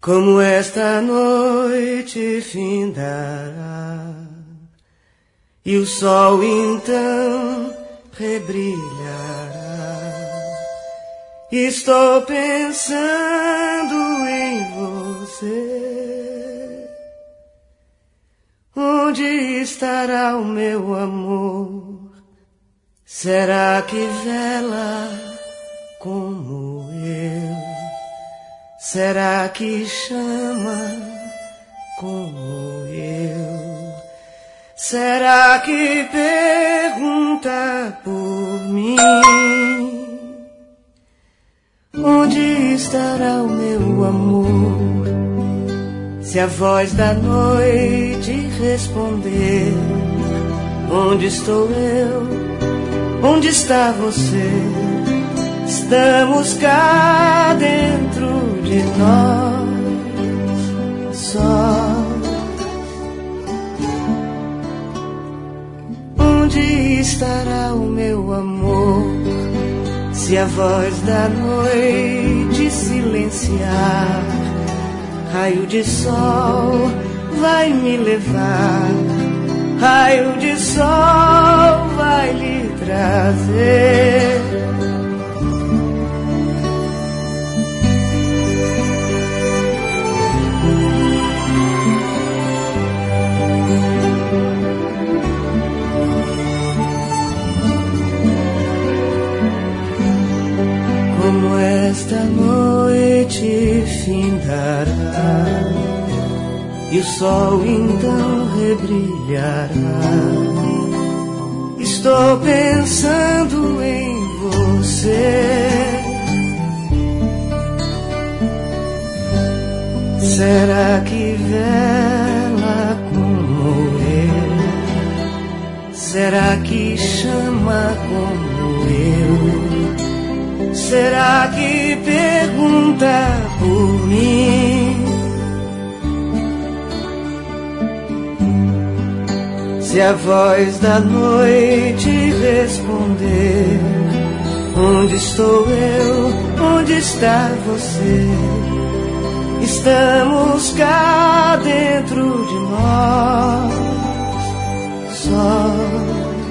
como esta noite findará, e o sol então rebrilhará. Estou pensando em você. Onde estará o meu amor? Será que vela como eu? Será que chama como eu? Será que pergunta por mim? Onde estará o meu amor? Se a voz da noite responder, onde estou eu? Onde está você? Estamos cá dentro de nós, só. Onde estará o meu amor? Se a voz da noite silenciar, raio de sol vai me levar, raio de sol vai lhe trazer. Como esta noite findará, e o sol então rebrilhará. Estou pensando em você. Será que vela como eu? Será que chama como eu? Será que pergunta por mim? Se a voz da noite responder, onde estou eu? Onde está você? Estamos cá dentro de nós, sós.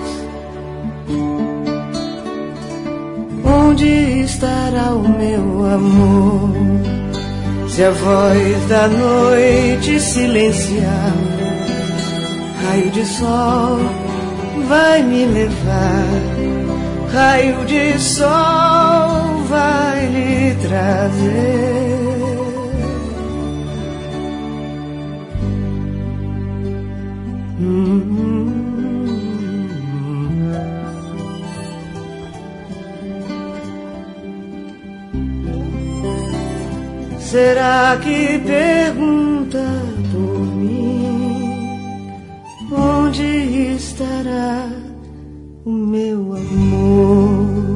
Onde estará o meu amor? Se a voz da noite silenciar, raio de sol vai me levar, raio de sol vai lhe trazer. Será que pergunta por mim? Onde estará o meu amor?